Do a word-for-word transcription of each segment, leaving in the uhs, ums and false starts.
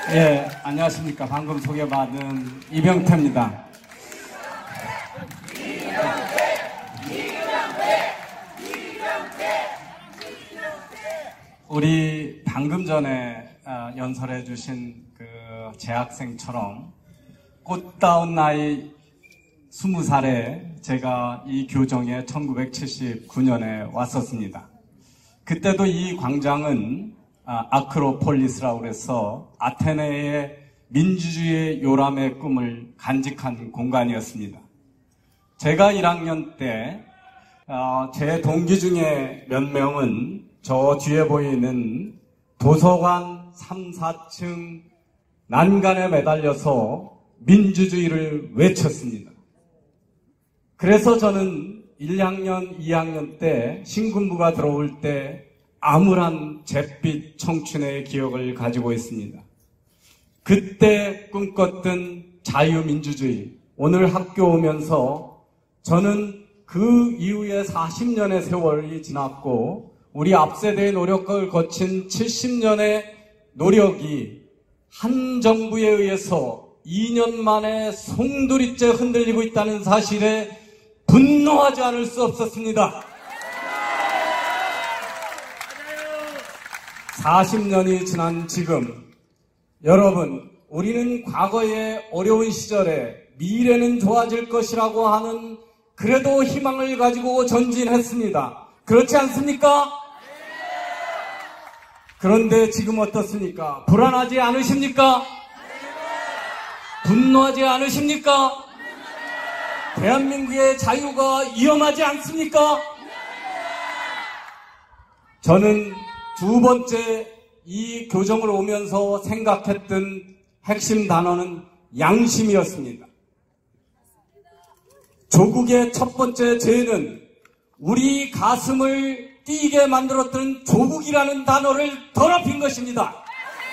예, 안녕하십니까. 방금 소개받은 이병태입니다. 우리 방금 전에 연설해 주신 그 재학생처럼 꽃다운 나이 스무 살에 제가 이 교정에 천구백칠십구 년에 왔었습니다. 그때도 이 광장은 아크로폴리스라고 해서 아테네의 민주주의의 요람의 꿈을 간직한 공간이었습니다. 제가 일 학년 때 제 동기 중에 몇 명은 저 뒤에 보이는 도서관 삼, 사층 난간에 매달려서 민주주의를 외쳤습니다. 그래서 저는 일 학년, 이 학년 때 신군부가 들어올 때 암울한 잿빛 청춘의 기억을 가지고 있습니다. 그때 꿈꿨던 자유민주주의, 오늘 학교 오면서 저는 그 이후에 사십 년의 세월이 지났고 우리 앞세대의 노력을 거친 칠십 년의 노력이 한 정부에 의해서 이 년 만에 송두리째 흔들리고 있다는 사실에 분노하지 않을 수 없었습니다. 사십 년이 지난 지금 여러분, 우리는 과거의 어려운 시절에 미래는 좋아질 것이라고 하는 그래도 희망을 가지고 전진했습니다. 그렇지 않습니까? 그런데 지금 어떻습니까? 불안하지 않으십니까? 분노하지 않으십니까? 대한민국의 자유가 위험하지 않습니까? 저는 두 번째 이 교정을 오면서 생각했던 핵심 단어는 양심이었습니다. 조국의 첫 번째 죄는 우리 가슴을 뛰게 만들었던 조국이라는 단어를 더럽힌 것입니다.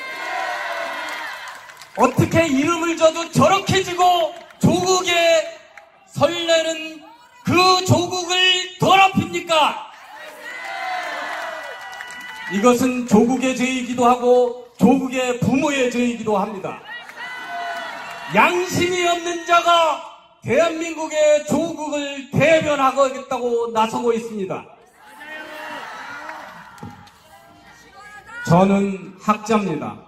어떻게 이름을 줘도 저렇게 지고 조국의 설레는 그 조국을 더럽힙니까? 이것은 조국의 죄이기도 하고 조국의 부모의 죄이기도 합니다. 양심이 없는 자가 대한민국의 조국을 대변하겠다고 나서고 있습니다. 저는 학자입니다.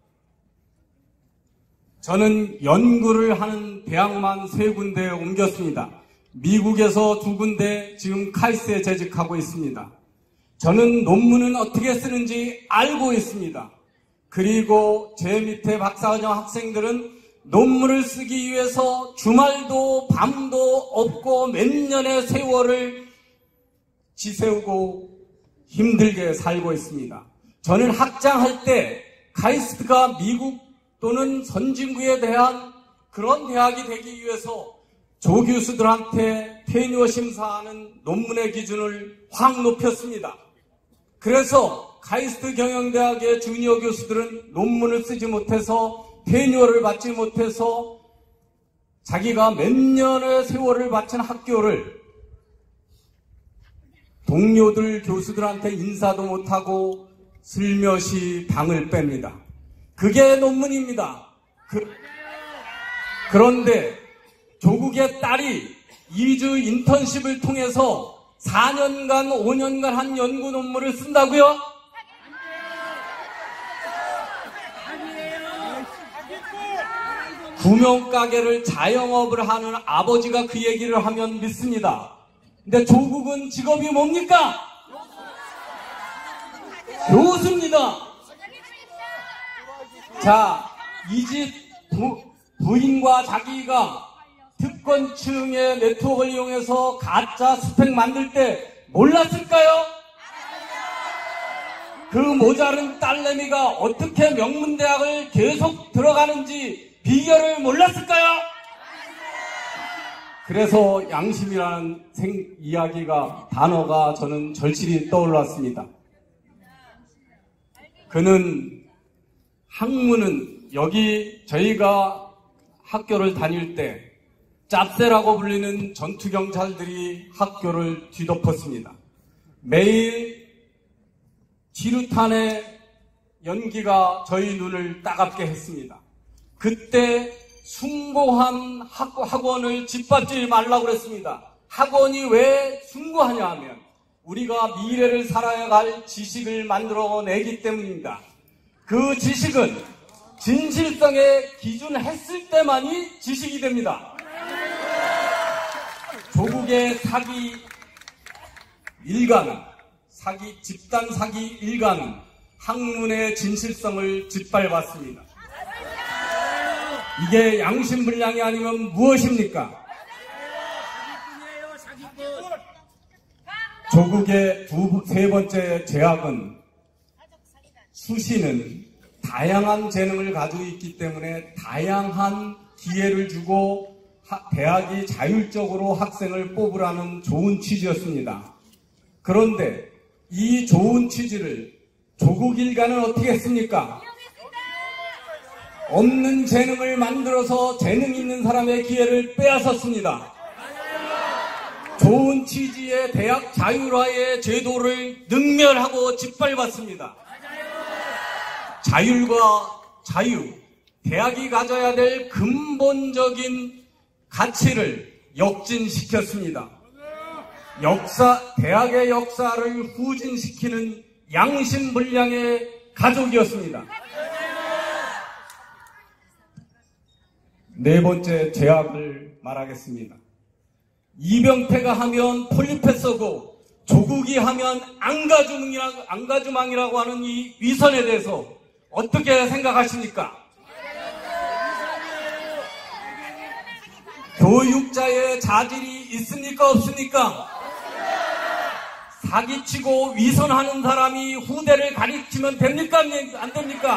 저는 연구를 하는 대학만 세 군데에 옮겼습니다. 미국에서 두 군데, 지금 카이스트에 재직하고 있습니다. 저는 논문은 어떻게 쓰는지 알고 있습니다. 그리고 제 밑에 박사과정 학생들은 논문을 쓰기 위해서 주말도 밤도 없고 몇 년의 세월을 지새우고 힘들게 살고 있습니다. 저는 학장할 때 카이스트가 미국 또는 선진국에 대한 그런 대학이 되기 위해서 조 교수들한테 테뉴어 심사하는 논문의 기준을 확 높였습니다. 그래서 카이스트 경영대학의 주니어 교수들은 논문을 쓰지 못해서 테뉴어를 받지 못해서 자기가 몇 년의 세월을 바친 학교를 동료들 교수들한테 인사도 못하고 슬며시 방을 뺍니다. 그게 논문입니다. 그, 그런데 조국의 딸이 이 주 인턴십을 통해서 사 년간, 오 년간 한 연구 논문을 쓴다고요? 구명가게를 자영업을 하는 아버지가 그 얘기를 하면 믿습니다. 근데 조국은 직업이 뭡니까? 교수입니다. 자, 이 집 부인과 자기가 특권층의 네트워크를 이용해서 가짜 스펙 만들 때 몰랐을까요? 그 모자른 딸내미가 어떻게 명문대학을 계속 들어가는지 비결을 몰랐을까요? 그래서 양심이라는 생, 이야기가, 단어가 저는 절실히 떠올랐습니다. 그는 학문은 여기 저희가 학교를 다닐 때 짭새라고 불리는 전투경찰들이 학교를 뒤덮었습니다. 매일 지루탄에 연기가 저희 눈을 따갑게 했습니다. 그때 숭고한 학, 학원을 짓밟지 말라고 그랬습니다. 학원이 왜 숭고하냐 하면 우리가 미래를 살아갈 지식을 만들어내기 때문입니다. 그 지식은 진실성에 기준했을 때만이 지식이 됩니다. 조국의 사기 일가는, 사기, 집단 사기 일가는 학문의 진실성을 짓밟았습니다. 이게 양심불량이 아니면 무엇입니까? 조국의 두, 세 번째 제약은 수시는 다양한 재능을 가지고 있기 때문에 다양한 기회를 주고 하, 대학이 자율적으로 학생을 뽑으라는 좋은 취지였습니다. 그런데 이 좋은 취지를 조국 일가는 어떻게 했습니까? 없는 재능을 만들어서 재능 있는 사람의 기회를 빼앗았습니다. 좋은 취지의 대학 자율화의 제도를 능멸하고 짓밟았습니다. 자율과 자유, 대학이 가져야 될 근본적인 가치를 역진시켰습니다. 역사, 대학의 역사를 후진시키는 양심불량의 가족이었습니다. 네 번째 제약을 말하겠습니다. 이병태가 하면 폴리페서고 조국이 하면 앙가주망이라고, 앙가주망이라고 하는 이 위선에 대해서 어떻게 생각하십니까? 교육자의 자질이 있습니까? 없습니까? 사기치고 위선하는 사람이 후대를 가리키면 됩니까? 안 됩니까?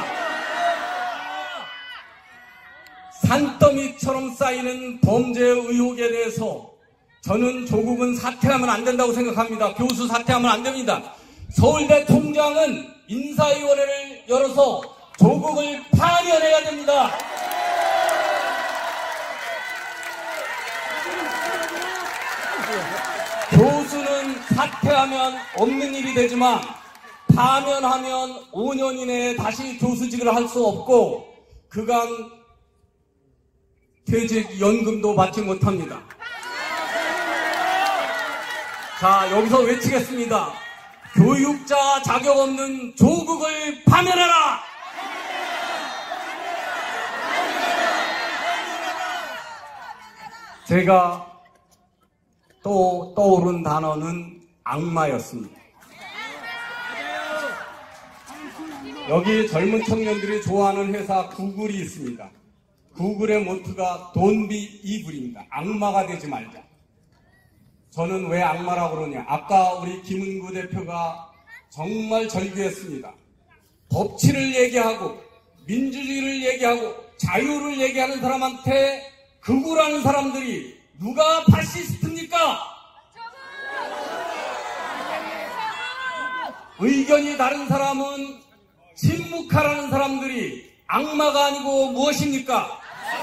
산더미처럼 쌓이는 범죄 의혹에 대해서 저는 조국은 사퇴하면 안 된다고 생각합니다. 교수 사퇴하면 안 됩니다. 서울대 총장은 인사위원회를 열어서 조국을 파면해야 됩니다. 교수는 사퇴하면 없는 일이 되지만 파면하면 오 년 이내에 다시 교수직을 할 수 없고 그간 퇴직연금도 받지 못합니다. 자, 여기서 외치겠습니다. 교육자 자격 없는 조국을 파면하라! 제가 또 떠오른 단어는 악마였습니다. 여기 젊은 청년들이 좋아하는 회사 구글이 있습니다. 구글의 모토가 Don't be evil입니다. 악마가 되지 말자. 저는 왜 악마라고 그러냐. 아까 우리 김은구 대표가 정말 절규했습니다. 법치를 얘기하고 민주주의를 얘기하고 자유를 얘기하는 사람한테 극우라는 사람들이 누가 파시스트입니까? 의견이 다른 사람은 침묵하라는 사람들이 악마가 아니고 무엇입니까?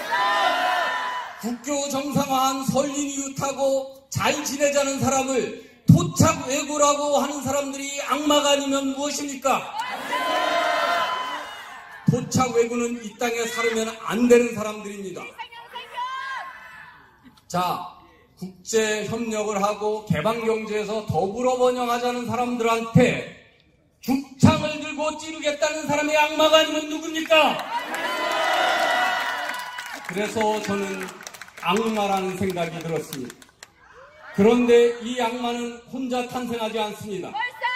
국교 정상화한 설린 이유 타고 잘 지내자는 사람을 토착 왜구라고 하는 사람들이 악마가 아니면 무엇입니까? 토착 왜구는 이 땅에 살면 안 되는 사람들입니다. 자, 국제 협력을 하고 개방경제에서 더불어 번영하자는 사람들한테 죽창을 들고 찌르겠다는 사람이 악마가 아니면 누굽니까? 그래서 저는 악마라는 생각이 들었습니다. 그런데 이 악마는 혼자 탄생하지 않습니다.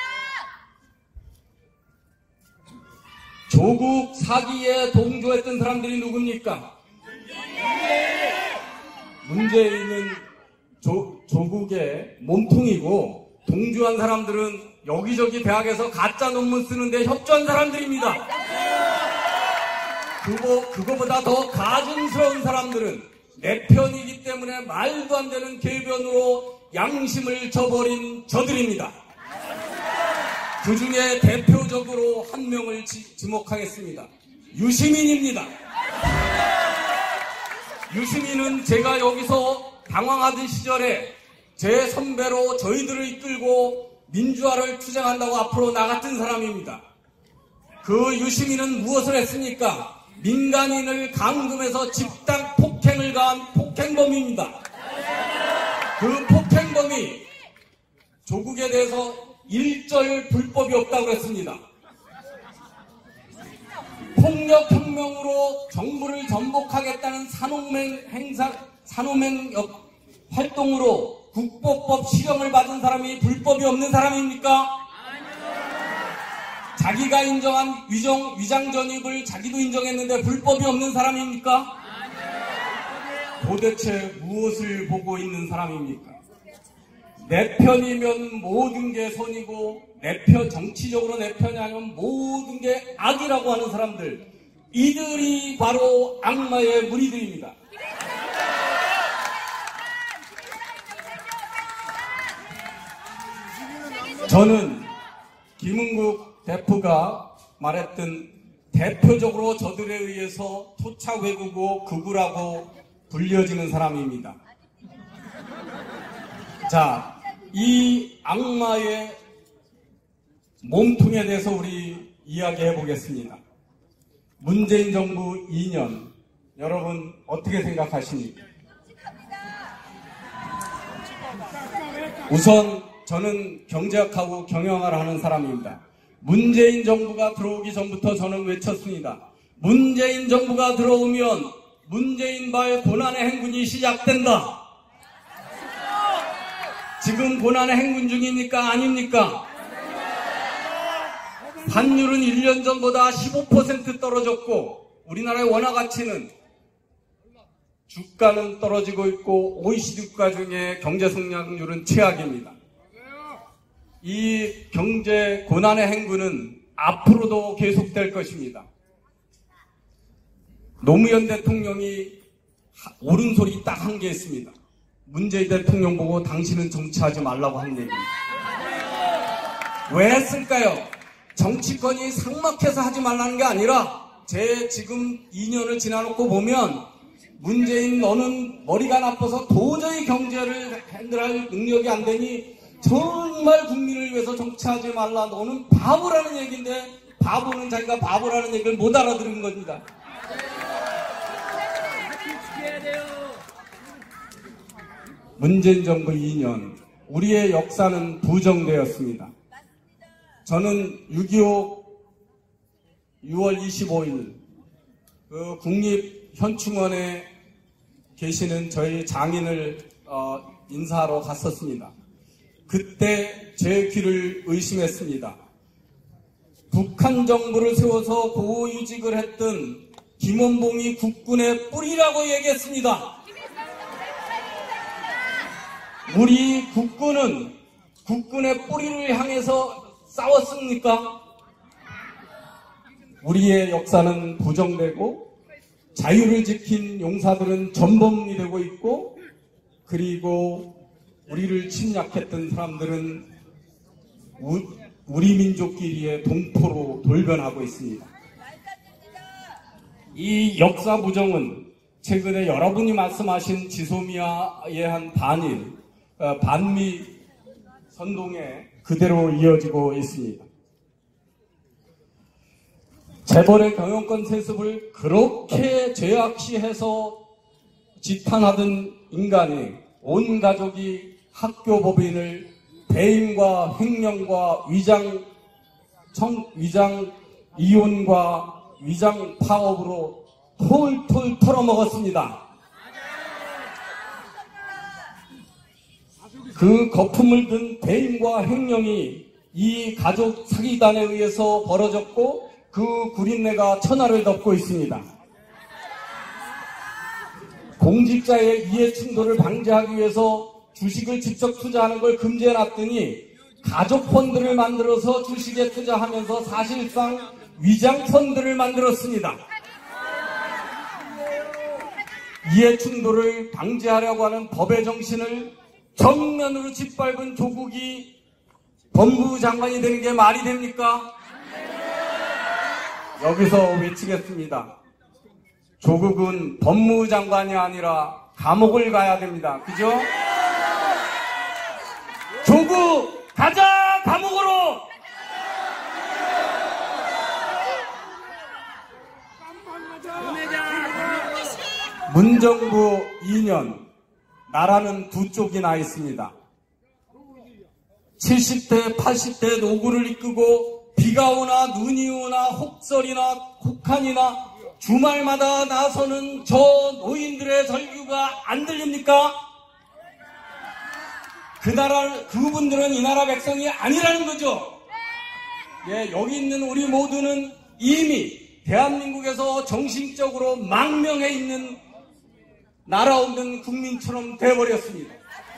조국 사기에 동조했던 사람들이 누굽니까? 문재인은 조, 조국의 몸통이고 동조한 사람들은 여기저기 대학에서 가짜 논문 쓰는데 협조한 사람들입니다. 그거, 그거보다 더 가증스러운 사람들은 내 편이기 때문에 말도 안 되는 궤변으로 양심을 저버린 저들입니다. 그 중에 대표적으로 한 명을 지, 지목하겠습니다. 유시민입니다. 유시민은 제가 여기서 당황하던 시절에 제 선배로 저희들을 이끌고 민주화를 투쟁한다고 앞으로 나갔던 사람입니다. 그 유시민은 무엇을 했습니까? 민간인을 감금해서 집단 폭행을 가한 폭행범입니다. 그 폭행범이 조국에 대해서 일절 불법이 없다고 했습니다. 폭력혁명으로 정부를 전복하겠다는 산호맹 행사, 산호맹 활동으로 국보법 실형을 받은 사람이 불법이 없는 사람입니까? 자기가 인정한 위정, 위장전입을 자기도 인정했는데 불법이 없는 사람입니까? 도대체 무엇을 보고 있는 사람입니까? 내 편이면 모든 게 선이고 내 편, 정치적으로 내 편이 아니면 모든 게 악이라고 하는 사람들, 이들이 바로 악마의 무리들입니다. 저는 김은국 대표가 말했던 대표적으로 저들에 의해서 토착외국어 극우라고 불려지는 사람입니다. 자, 이 악마의 몸통에 대해서 우리 이야기해 보겠습니다. 문재인 정부 이 년, 여러분 어떻게 생각하십니까? 우선 저는 경제학하고 경영학을 하는 사람입니다. 문재인 정부가 들어오기 전부터 저는 외쳤습니다. 문재인 정부가 들어오면 문재인과의 고난의 행군이 시작된다. 지금 고난의 행군 중입니까? 아닙니까? 환율은 일 년 전보다 십오 퍼센트 떨어졌고 우리나라의 원화 가치는 주가는 떨어지고 있고 오이시디 국가 중에 경제 성장률은 최악입니다. 이 경제 고난의 행군은 앞으로도 계속될 것입니다. 노무현 대통령이 옳은 소리 딱 한 게 있습니다. 문재인 대통령 보고 당신은 정치하지 말라고 한 얘기입니다. 왜 했을까요? 정치권이 삭막해서 하지 말라는 게 아니라 제 지금 이 년을 지나놓고 보면 문재인 너는 머리가 나빠서 도저히 경제를 핸들할 능력이 안 되니 정말 국민을 위해서 정치하지 말라. 너는 바보라는 얘기인데 바보는 자기가 바보라는 얘기를 못 알아들은 겁니다. 문재인 정부 이 년 우리의 역사는 부정되었습니다. 저는 육이오 유월 이십오일 그 국립현충원에 계시는 저희 장인을 어, 인사하러 갔었습니다. 그때 제 귀를 의심했습니다. 북한 정부를 세워서 고위직을 했던 김원봉이 국군의 뿌리라고 얘기했습니다. 우리 국군은 국군의 뿌리를 향해서 싸웠습니까? 우리의 역사는 부정되고 자유를 지킨 용사들은 전범이 되고 있고 그리고 우리를 침략했던 사람들은 우, 우리 민족끼리의 동포로 돌변하고 있습니다. 이 역사 부정은 최근에 여러분이 말씀하신 지소미아의 한 반일, 어, 반미 선동에 그대로 이어지고 있습니다. 재벌의 경영권 세습을 그렇게 죄악시해서 지탄하던 인간이 온 가족이 학교 법인을 배임과 횡령과 위장, 청, 위장 이혼과 위장 파업으로 톨톨 털어먹었습니다. 그 거품을 든 배임과 횡령이 이 가족 사기단에 의해서 벌어졌고 그 구린내가 천하를 덮고 있습니다. 공직자의 이해충돌을 방지하기 위해서 주식을 직접 투자하는 걸 금지해놨더니 가족펀드를 만들어서 주식에 투자하면서 사실상 위장펀드를 만들었습니다. 이해충돌을 방지하려고 하는 법의 정신을 정면으로 짓밟은 조국이 법무부 장관이 되는 게 말이 됩니까? 여기서 외치겠습니다. 조국은 법무부 장관이 아니라 감옥을 가야 됩니다. 그죠? 조국 가자 감옥으로! 문정부 이 년 나라는 두 쪽이 나 있습니다. 칠십 대, 팔십 대 노구를 이끌고 비가 오나 눈이 오나 혹설이나 혹한이나 주말마다 나서는 저 노인들의 절규가 안 들립니까? 그 나라, 그분들은 이 나라 백성이 아니라는 거죠. 예, 여기 있는 우리 모두는 이미 대한민국에서 정신적으로 망명해 있는 나라 없는 국민처럼 돼버렸습니다.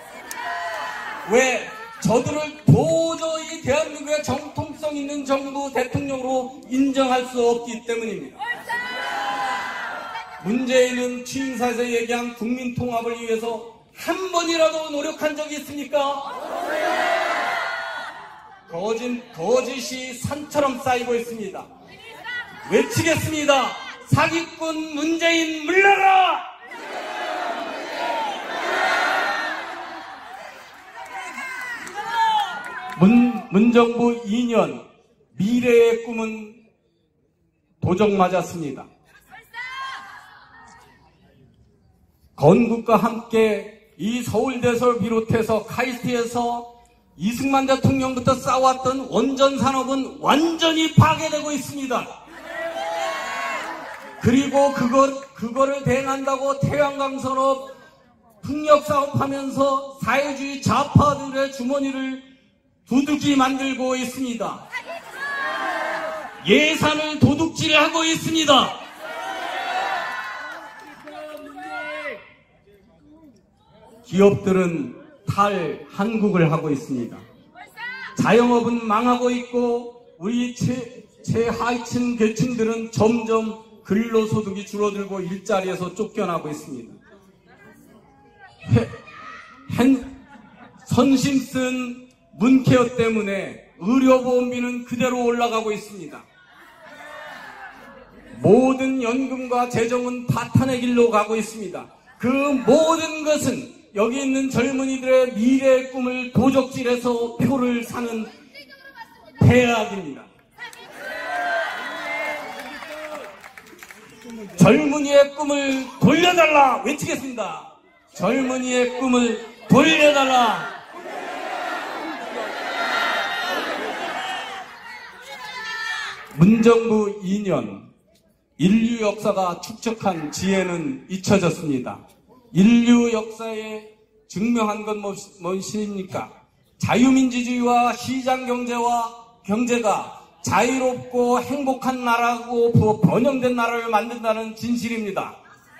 왜? 저들을 도저히 대한민국의 정통성 있는 정부 대통령으로 인정할 수 없기 때문입니다. 문재인은 취임사에서 얘기한 국민 통합을 위해서 한 번이라도 노력한 적이 있습니까? 거짓, 거짓이 산처럼 쌓이고 있습니다. 외치겠습니다. 사기꾼 문재인 물러라! 문, 문정부 이 년 미래의 꿈은 도적 맞았습니다. 건국과 함께 이 서울대를 비롯해서 카이스트에서 이승만 대통령부터 쌓아왔던 원전 산업은 완전히 파괴되고 있습니다. 그리고 그거, 그거를 대응한다고 태양광 산업 풍력 사업하면서 사회주의 좌파들의 주머니를 두둑이 만들고 있습니다. 예산을 도둑질하고 있습니다. 기업들은 탈한국을 하고 있습니다. 자영업은 망하고 있고 우리 최, 최하층 계층들은 점점 근로소득이 줄어들고 일자리에서 쫓겨나고 있습니다. 해, hen, 선심 쓴 문케어 때문에 의료보험비는 그대로 올라가고 있습니다. 모든 연금과 재정은 파탄의 길로 가고 있습니다. 그 모든 것은 여기 있는 젊은이들의 미래의 꿈을 도적질해서 표를 사는 대학입니다. 젊은이의 꿈을 돌려달라 외치겠습니다. 젊은이의 꿈을 돌려달라. 문정부 이 년 인류 역사가 축적한 지혜는 잊혀졌습니다. 인류 역사에 증명한 건 무엇입니까? 자유민주주의와 시장경제와 경제가 자유롭고 행복한 나라고 번영된 나라를 만든다는 진실입니다.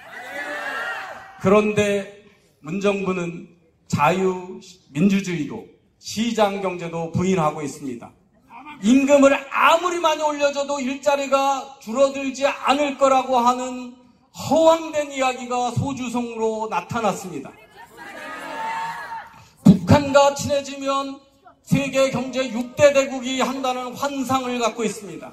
그런데 문정부는 자유민주주의도 시장경제도 부인하고 있습니다. 임금을 아무리 많이 올려줘도 일자리가 줄어들지 않을 거라고 하는 허황된 이야기가 소주성으로 나타났습니다. 북한과 친해지면 세계 경제 육 대 대국이 한다는 환상을 갖고 있습니다.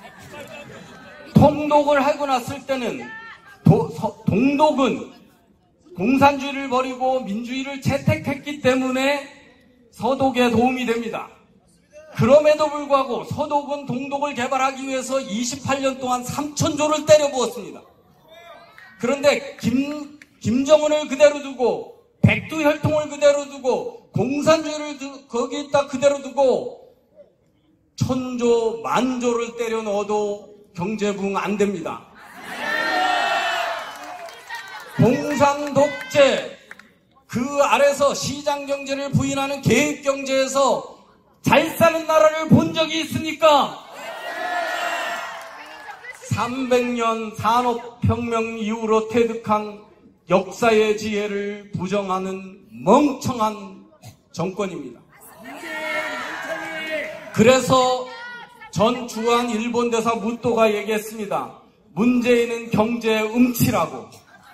통독을 하고 났을 때는 도, 서, 동독은 공산주의를 버리고 민주주의를 채택했기 때문에 서독에 도움이 됩니다. 그럼에도 불구하고 서독은 동독을 개발하기 위해서 이십팔 년 동안 삼천조를 때려 부었습니다. 그런데 김, 김정은을 그대로 두고 백두혈통을 그대로 두고 공산주의를 두, 거기에다 그대로 두고 천조 만조를 때려 넣어도 경제 부흥 안 됩니다. 공산 독재 그 아래서 시장 경제를 부인하는 계획 경제에서 잘 사는 나라를 본 적이 있습니까? 삼백 년 산업혁명 이후로 퇴득한 역사의 지혜를 부정하는 멍청한 정권입니다. 그래서 전 주한 일본 대사 무토가 얘기했습니다. 문재인은 경제 음치라고.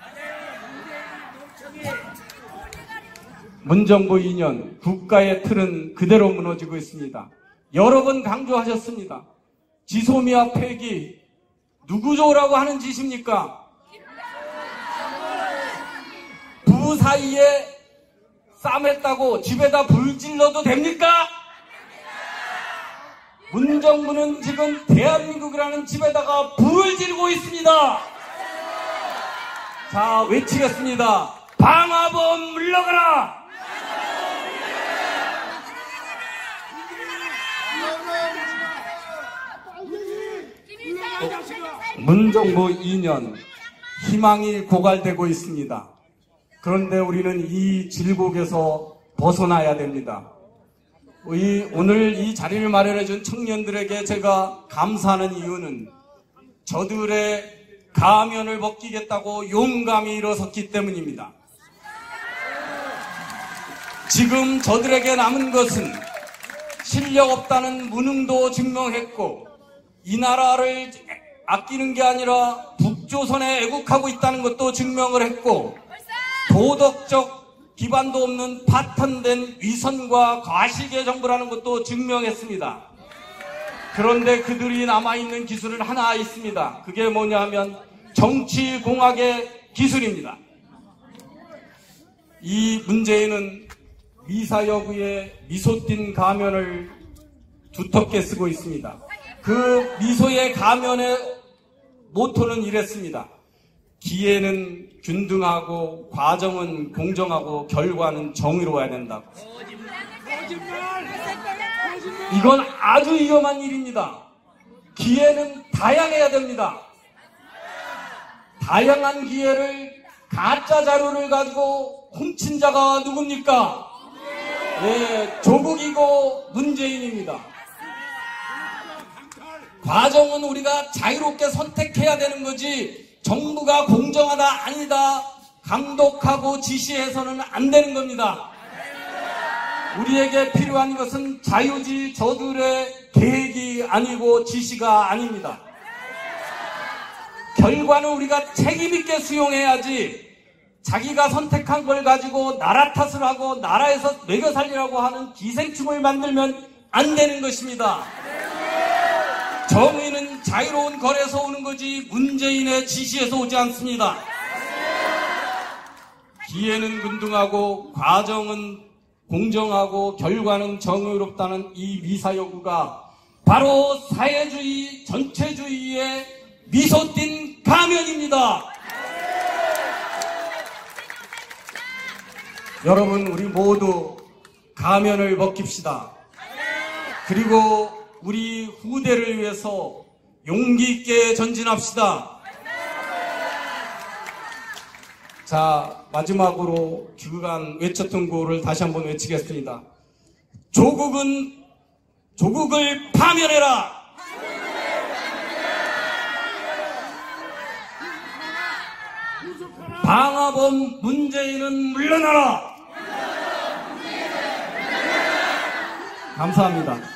문정부 이 년 국가의 틀은 그대로 무너지고 있습니다. 여러 번 강조하셨습니다. 지소미아 폐기 누구 좋으라고 하는 짓입니까? 부부 사이에 싸움했다고 집에다 불 질러도 됩니까? 문정부는 지금 대한민국이라는 집에다가 불을 지르고 있습니다. 자, 외치겠습니다. 방화범 물러가라! 문정부 이 년 희망이 고갈되고 있습니다. 그런데 우리는 이 질곡에서 벗어나야 됩니다. 이, 오늘 이 자리를 마련해 준 청년들에게 제가 감사하는 이유는 저들의 가면을 벗기겠다고 용감히 일어섰기 때문입니다. 지금 저들에게 남은 것은 실력 없다는 무능도 증명했고 이 나라를 아끼는 게 아니라 북조선에 애국하고 있다는 것도 증명을 했고 도덕적 기반도 없는 파탄된 위선과 과시계 정부라는 것도 증명했습니다. 그런데 그들이 남아있는 기술은 하나 있습니다. 그게 뭐냐 하면 정치공학의 기술입니다. 이 문재인은 미사여구의 미소 띤 가면을 두텁게 쓰고 있습니다. 그 미소의 가면의 모토는 이랬습니다. 기회는 균등하고 과정은 공정하고 결과는 정의로워야 된다고. 이건 아주 위험한 일입니다. 기회는 다양해야 됩니다. 다양한 기회를 가짜 자료를 가지고 훔친 자가 누굽니까? 예, 조국이고 문재인입니다. 과정은 우리가 자유롭게 선택해야 되는 거지 정부가 공정하다 아니다 감독하고 지시해서는 안 되는 겁니다. 우리에게 필요한 것은 자유지 저들의 계획이 아니고 지시가 아닙니다. 결과는 우리가 책임있게 수용해야지 자기가 선택한 걸 가지고 나라 탓을 하고 나라에서 매겨 살리라고 하는 기생충을 만들면 안 되는 것입니다. 정의는 자유로운 거래에서 오는 거지 문재인의 지시에서 오지 않습니다. 기회는 균등하고 과정은 공정하고 결과는 정의롭다는 이 미사여구가 바로 사회주의 전체주의의 미소 띤 가면입니다. 여러분, 우리 모두 가면을 벗깁시다. 그리고 우리 후대를 위해서 용기 있게 전진합시다. 자, 마지막으로 그간 외쳤던 구호를 다시 한번 외치겠습니다. 조국은 조국을 파면해라. 방화범 문재인은 물러나라. 감사합니다.